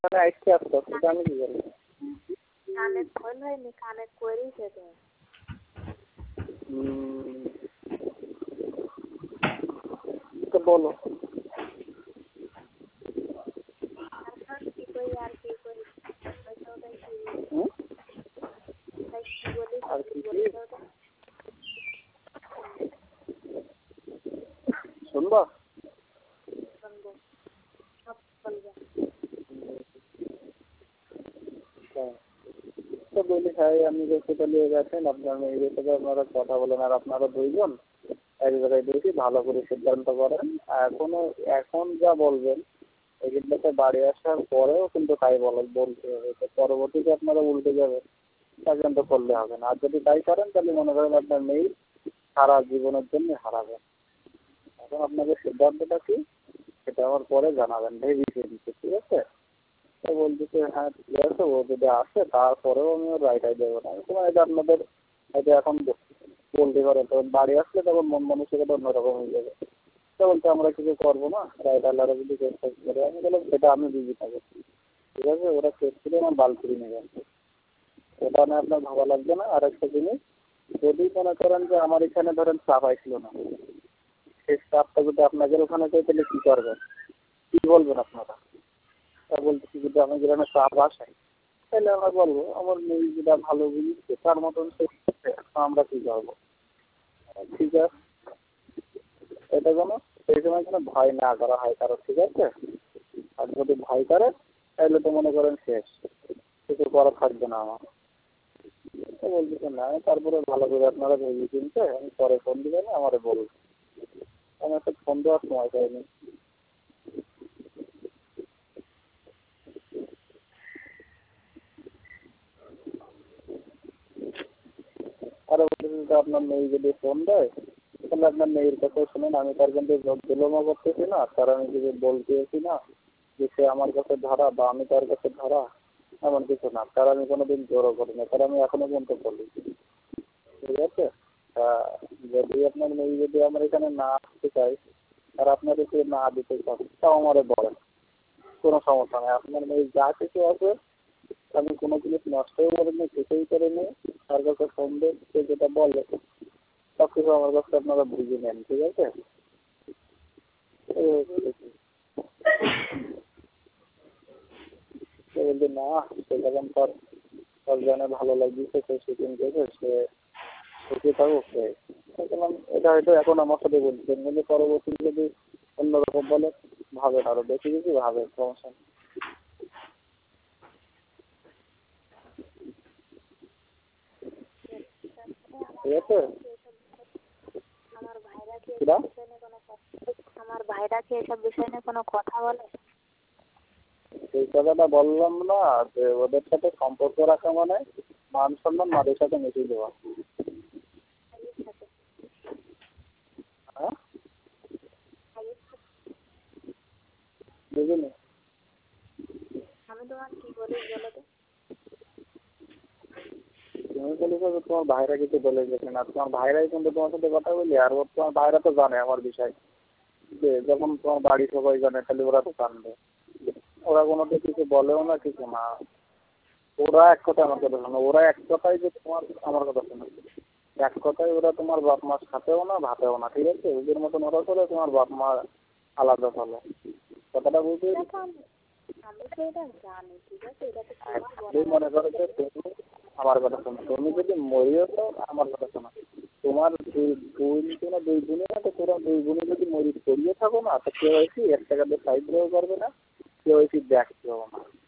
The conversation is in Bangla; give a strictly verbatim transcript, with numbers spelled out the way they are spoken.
তাহলে আইসতে আসতো, সেটা আমি কি বলবো? কানে ফোন হয়নি, কানে করেছে তো। তো বলো। আর কি করি আর কি করি আর কি কি শুনবা? তো বলি হ্যাঁ আপনি যেতে নিয়ে গেছেন, আপনার মেয়েদের সাথে আপনারা কথা বলেন, আর আপনারা দুইজন এক জায়গায় বেশি ভালো করে সিদ্ধান্ত করেন। এখনো এখন যা বলবেন এগুলোতে বাড়ি আসার পরেও কিন্তু তাই বলেন বলতে হবে, তো পরবর্তীতে আপনারা উল্টে যাবেন, তা কিন্তু করলে হবে না। আর যদি তাই করেন তাহলে মনে করেন আপনার মেয়ে সারা জীবনের জন্য হারাবেন। এখন আপনাদের সিদ্ধান্তটা কি সেটা আমার পরে জানাবেন, ভেবে চিনতে, ঠিক আছে? তো বলতেছে হ্যাঁ ঠিক আছে, ও যদি আসে তারপরেও আমি ওর রায়টাই দেবো না। আমি তোমার এটা আপনাদের এটা এখন বলতে পারে, তখন বাড়ি আসলে তখন মন মানসিকতা অন্যরকম হয়ে যাবে। তো বলতে আমরা কিছু করবো না, রাইট আল্লাহরা যদি চেষ্টা করে। আমি বললাম সেটা আমি বুঝি থাকবো, ঠিক আছে? ওরা চেক করে আমার বাল ফিরে নিয়ে গেছে, ওটা না আপনার ভালো লাগবে না। আর একটা জিনিস, যদি মনে করেন যে আমার এখানে ধরেন চাপ আসলো না, সেই চাপটা যদি আপনাদের ওখানে যায় তাহলে কী করবেন, কী বলবেন আপনারা? তা বলতেছি যদি আমার গ্রামে চাপ আসে তাহলে আমরা বলবো আমার মেয়ে যেটা ভালো বুঝছে তার মতন সে আমরা কী করবো, ঠিক আছে? এটা যেন সেই সময় যেন ভয় না করা হয় কারো, ঠিক আছে? আর যদি ভয় করে তাহলে তো মনে করেন শেষ, কিছু করা থাকবে না আমার। তো বলতেছে না, তারপরে ভালো করে আপনারা ভেবে চিনতে আমি পরে ফোন দিবেন আমারে বলুন। আমি একটা ফোন দেওয়ার সময় পাইনি। আরে বলতেছে আপনার মেয়ে যদি ফোন দেয় তাহলে আপনার মেয়ের কাছে শুনুন, আমি তার কিন্তু বিলম্ব করতেছি না, তার আমি যদি বলতেছি না যে সে আমার কাছে ধরা বা আমি তার কাছে ধরা, এমন কিছু না। তার আমি কোনোদিন জোরও করি না, তার আমি এখনো পর্যন্ত বলি, ঠিক আছে? তা যদি আপনার মেয়ে যদি আমার এখানে না আসতে চাই আর আপনার যদি না দিতে চান তাও আমারে বলেন, কোনো সমস্যা নেই। আপনার মেয়ে যা কিছু আছে আমি কোনো জিনিস নষ্টও করিনি, কিছুই করিনি। তার কাছে ফোন দিয়ে সে যেটা বলে সব কিছু আমার কাছে আপনারা বুঝে নেন, ঠিক আছে? বলছে না, সে যখন তার তার জানে ভালো লাগিয়েছে সে শুটিং করবে, সে সুখে থাকুক। সে বললাম এটা হয়তো এখন আমার সাথে বলছেন, কিন্তু পরবর্তী যদি অন্যরকম বলে ভাবেন, আরো বেশি বেশি ভাবেন, সমস্যা নেই, ঠিক আছে? আমার ভাইরা কি কিরা আমার ভাইরা কি এসব বিষয় নিয়ে কোনো কথা বলে? সেই কথাটা বললাম না, যে ওদের সাথে সম্পর্ক রাখা মানে মান সম্মান মাদের সাথে মিটিয়ে দেওয়া। হ্যাঁ বুঝিনি। আমি তোমার কি বলি বলো তো? তুমি বলেছো যে তোমার ভাইরা কিছু বলে গেছে না, তোমার ভাইরাই কিন্তু তোমার সাথে কথা বলি। আর ওর তোমার ভাইরা তো জানে আমার বিষয়, যে যখন তোমার বাড়ি সবাই জানে তাহলে ওরা তো জানবে। ওরা কোনো তো কিছু বলেও না, কিছু না। ওরা এক কথা আমার কথা শোনো, ওরা এক কথাই যে তোমার আমার কথা শোনো, এক কথাই ওরা তোমার বাপ মার সাথেও না ভাতেও না, ঠিক আছে? ওদের মতন ওরা চলে, তোমার বাপ মা আলাদা চলে, কথাটা বুঝতে পেরেছি? আমি তো এটা জানি, ঠিক আছে? এটা তো তুমি মনে করো যে তুমি আমার কথা শোনো, তুমি যদি মরিও তো আমার কথা শোনো, তোমার দুই দুই না দুই বোনে না, তো তোরা দুই বোনে যদি মরি পড়িয়ে থাকো না, তো কেউ এসে এক টাকা দিয়ে সাইড দিয়েও করবে না, কেউ এসে দেখতেও না।